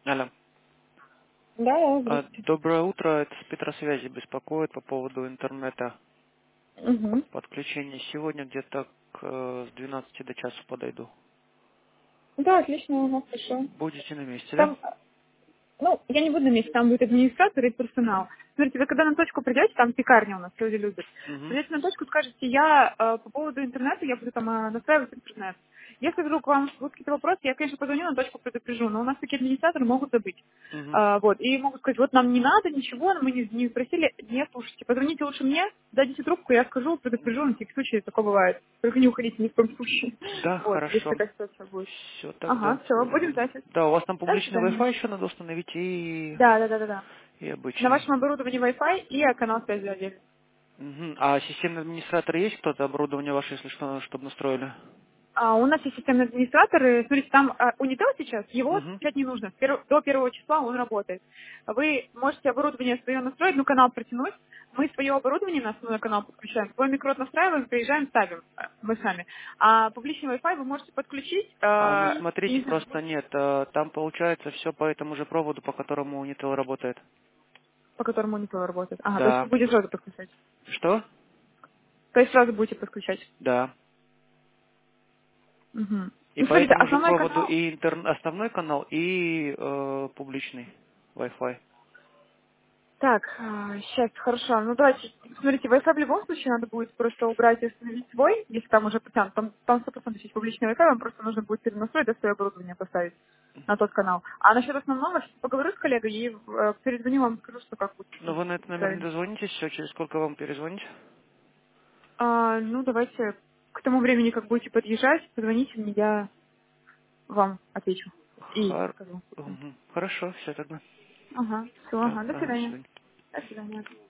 Алло. Да, здравствуйте. Доброе утро. Это с Петросвязи беспокоит по поводу интернета. Угу. Подключение сегодня где-то с 12 до часу подойду. Да, отлично, ага, хорошо. Будете на месте, да? Там, ну, я не буду на месте, там будет администратор и персонал. Смотрите, вы когда на точку придете, там пекарня у нас, люди любят. Угу. Придете на точку, скажете, я по поводу интернета, я буду там настраивать интернет. Если вдруг вам будут какие-то вопросы, я, конечно, позвоню на точку, предупрежу, но у нас такие администраторы могут забыть. Угу. Вот, и могут сказать, вот нам не надо ничего, мы не спросили, не слушайте, позвоните лучше мне, дадите трубку, я скажу, предупрежу, на всякий случай, такое бывает. Только не уходите ни в коем случае. Да, Вот, если хорошо. такая ситуация будет. Все, Ага, тогда все, будем буду. ждать. Да, у вас там До публичный свидания. Wi-Fi еще надо установить Да. и На обычный. вашем оборудовании Wi-Fi и канал связи отдельно. Угу. А системный администратор есть кто-то, оборудование ваше, если что, чтобы настроили? У нас есть системный администратор, и, смотрите, там Unitel сейчас, его Угу. отключать не нужно. До первого числа он работает. Вы можете оборудование свое настроить, ну, канал протянуть. Мы свое оборудование на основной канал подключаем, свой микрот настраиваем, приезжаем, ставим мы сами. А публичный Wi-Fi вы можете подключить, Ну и смотрите, просто нет. Там получается все по этому же проводу, по которому Unitel работает. по которому Unitel работает. Ага, то есть вы Да. будете сразу подключать. Что? То есть сразу будете подключать. Да. Мгм. И Ну, по смотрите, этому же основной проводу канал. и основной канал, и публичный Wi-Fi. Так, сейчас, хорошо. Ну, давайте, смотрите, Wi-Fi в любом случае надо будет просто убрать и установить свой, если там уже потянут. Там 100% есть публичный Wi-Fi, вам просто нужно будет перенастроить, да, свое оборудование поставить на тот канал. А насчет основного, сейчас поговорю с коллегой и перезвоню вам, скажу, что как будет Но вы на этот номер не правильно. дозвонитесь, все, через сколько вам перезвонить? Ну, давайте к тому времени, как будете подъезжать, позвоните мне, я вам отвечу и скажу. Хорошо, все тогда. Ага, все, Да, ага, до ага, до свидания. свидания. До свидания.